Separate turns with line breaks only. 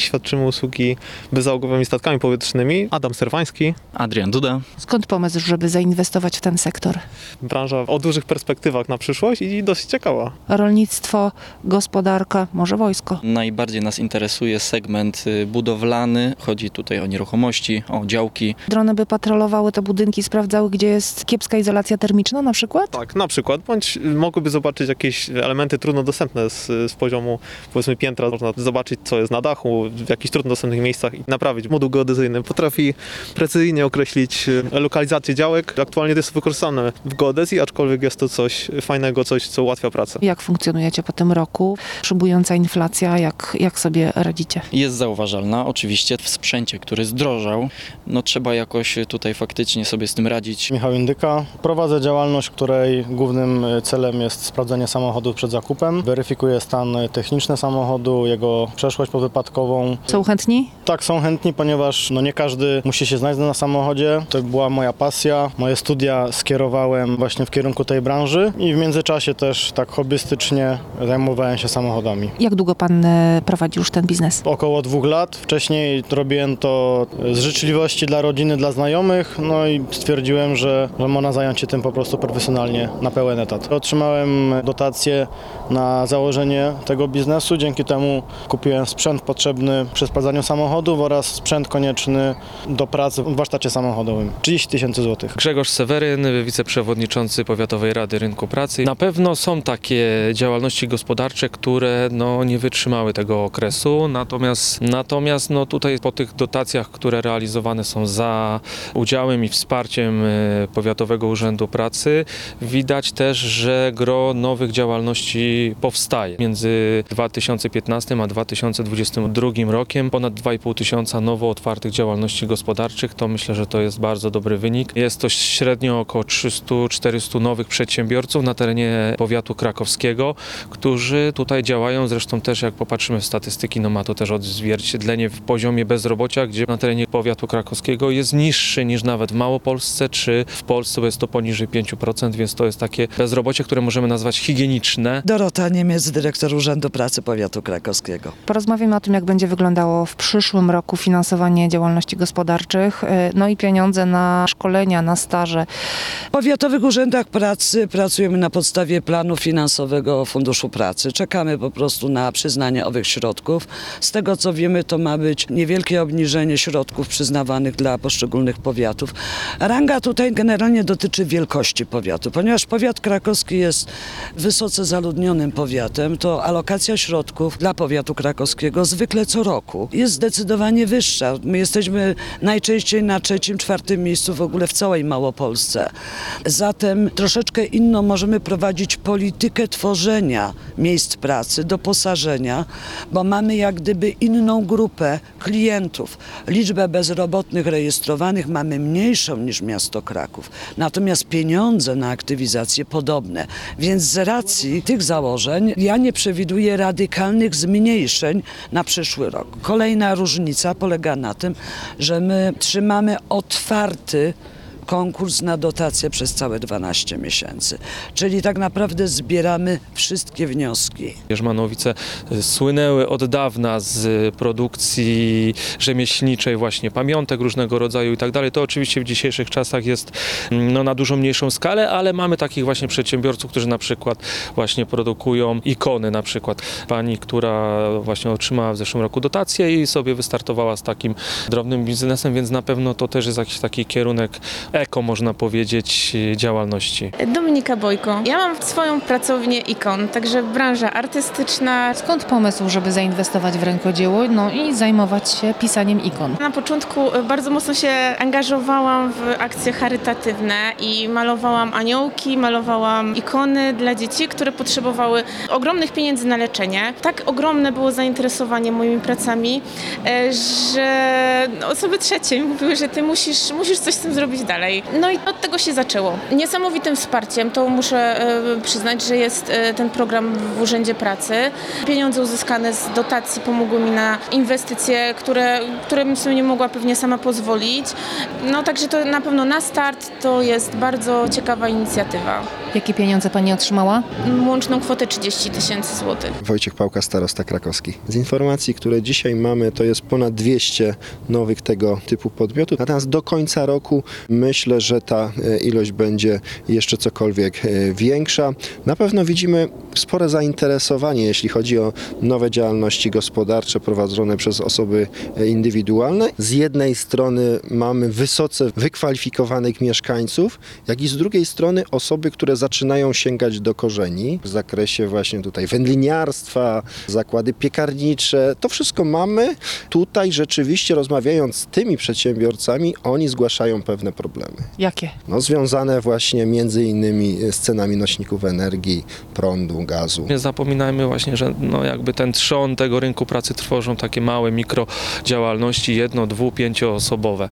Świadczymy usługi bezzałogowymi statkami powietrznymi. Adam Serwański.
Adrian Duda.
Skąd pomysł, żeby zainwestować w ten sektor?
Branża o dużych perspektywach na przyszłość i dosyć ciekawa.
Rolnictwo, gospodarka, może wojsko.
Najbardziej nas interesuje segment budowlany. Chodzi tutaj o nieruchomości, o działki.
Drony by patrolowały te budynki, sprawdzały, gdzie jest kiepska izolacja termiczna na przykład?
Tak, na przykład, bądź mogłyby zobaczyć jakieś elementy trudno dostępne z poziomu, powiedzmy, piętra. Można zobaczyć, co jest na dachu, w jakichś trudno dostępnych miejscach i naprawić. Moduł geodezyjny potrafi precyzyjnie określić lokalizację działek. Aktualnie to jest wykorzystane w geodezji, aczkolwiek jest to coś fajnego, coś, co ułatwia pracę.
Jak funkcjonujecie po tym roku? Szybująca inflacja, jak sobie radzicie?
Jest zauważalna, oczywiście w sprzęcie, który zdrożał. No trzeba jakoś tutaj faktycznie sobie z tym radzić.
Michał Indyka. Prowadzę działalność, której głównym celem jest sprawdzenie samochodu przed zakupem. Weryfikuję stan techniczny samochodu, jego przeszłość powypadkową.
Są chętni?
Tak, są chętni, ponieważ nie każdy musi się znać na samochodzie. To była moja pasja. Moje studia skierowałem właśnie w kierunku tej branży i w międzyczasie też tak hobbystycznie zajmowałem się samochodami.
Jak długo pan prowadzi już ten biznes?
Około 2 lat. Wcześniej robiłem to z życzliwości dla rodziny, dla znajomych, no i stwierdziłem, że można zająć się tym po prostu profesjonalnie na pełen etat. Otrzymałem dotację na założenie tego biznesu, dzięki temu kupiłem sprzęt potrzebny przy sprawdzaniu samochodów oraz sprzęt konieczny do pracy w warsztacie samochodowym. 30 000 złotych.
Grzegorz Seweryn, wiceprzewodniczący Powiatowej Rady Rynku Pracy. Na pewno są takie działalności gospodarcze, które nie wytrzymały tego okresu, natomiast tutaj po tych dotacjach, które realizowane są za udziałem i wsparciem Powiatowego Urzędu Pracy, widać też, że gro nowych działalności powstaje. Między 2015 a 2022 rokiem ponad 2,5 tysiąca nowo otwartych działalności gospodarczych. To myślę, że to jest bardzo dobry wynik. Jest to średnio około 300-400 nowych przedsiębiorców na terenie powiatu krakowskiego, którzy tutaj działają. Zresztą też jak popatrzymy w statystyki, ma to też odzwierciedlenie w poziomie bezrobocia, gdzie na terenie powiatu krakowskiego jest niższy niż nawet w Małopolsce czy w Polsce, bo jest to poniżej 5%, więc to jest takie bezrobocie, które możemy nazwać higieniczne.
Dorota Niemiec, dyrektor Urzędu Pracy Powiatu Krakowskiego.
Porozmawiamy o tym, jak będzie wyglądało w przyszłym roku finansowanie działalności gospodarczych, i pieniądze na szkolenia, na staże.
W powiatowych urzędach pracy pracujemy na podstawie planu finansowego Funduszu Pracy. Czekamy po prostu na przyznanie owych środków. Z tego co wiemy, to ma być niewielkie obniżenie środków przyznawanych dla poszczególnych powiatów. Ranga tutaj generalnie dotyczy wielkości powiatu, ponieważ powiat krakowski jest wysoce zaludnionym powiatem, to alokacja środków dla powiatu krakowskiego zwykle co roku jest zdecydowanie wyższa. My jesteśmy najczęściej na 3., 4. miejscu w ogóle w całej Małopolsce. Zatem troszeczkę inną możemy prowadzić politykę tworzenia miejsc pracy, doposażenia, bo mamy jak gdyby inną grupę klientów. Liczbę bezrobotnych rejestrowanych mamy mniejszą niż miasto Kraków. Natomiast pieniądze na aktywizację podobne. Więc z racji tych założeń ja nie przewiduję radykalnych zmniejszeń na przyszły rok. Kolejna różnica polega na tym, że my trzymamy otwarty konkurs na dotację przez całe 12 miesięcy. Czyli tak naprawdę zbieramy wszystkie wnioski.
Jerzmanowice słynęły od dawna z produkcji rzemieślniczej, właśnie pamiątek różnego rodzaju i tak dalej. To oczywiście w dzisiejszych czasach jest na dużo mniejszą skalę, ale mamy takich właśnie przedsiębiorców, którzy na przykład właśnie produkują ikony. Na przykład pani, która właśnie otrzymała w zeszłym roku dotację i sobie wystartowała z takim drobnym biznesem, więc na pewno to też jest jakiś taki kierunek można powiedzieć, działalności.
Dominika Bojko. Ja mam swoją pracownię ikon, także branża artystyczna.
Skąd pomysł, żeby zainwestować w rękodzieło i zajmować się pisaniem ikon?
Na początku bardzo mocno się angażowałam w akcje charytatywne i malowałam aniołki, malowałam ikony dla dzieci, które potrzebowały ogromnych pieniędzy na leczenie. Tak ogromne było zainteresowanie moimi pracami, że osoby trzecie mówiły, że ty musisz coś z tym zrobić dalej. No i od tego się zaczęło. Niesamowitym wsparciem, to muszę przyznać, że jest ten program w Urzędzie Pracy. Pieniądze uzyskane z dotacji pomogły mi na inwestycje, które bym sobie nie mogła pewnie sama pozwolić. Także to na pewno na start to jest bardzo ciekawa inicjatywa.
Jakie pieniądze pani otrzymała?
Łączną kwotę 30 000 złotych.
Wojciech Pałka, starosta krakowski. Z informacji, które dzisiaj mamy, to jest ponad 200 nowych tego typu podmiotów. Natomiast do końca roku myślę, że ta ilość będzie jeszcze cokolwiek większa. Na pewno widzimy spore zainteresowanie, jeśli chodzi o nowe działalności gospodarcze prowadzone przez osoby indywidualne. Z jednej strony mamy wysoce wykwalifikowanych mieszkańców, jak i z drugiej strony osoby, które zaczynają sięgać do korzeni w zakresie właśnie tutaj wędliniarstwa, zakłady piekarnicze. To wszystko mamy. Tutaj rzeczywiście rozmawiając z tymi przedsiębiorcami, oni zgłaszają pewne problemy.
Jakie?
No, związane właśnie między innymi z cenami nośników energii, prądu, gazu.
Nie zapominajmy właśnie, że no jakby ten trzon tego rynku pracy tworzą takie małe mikrodziałalności 1-, 2-, 5-osobowe.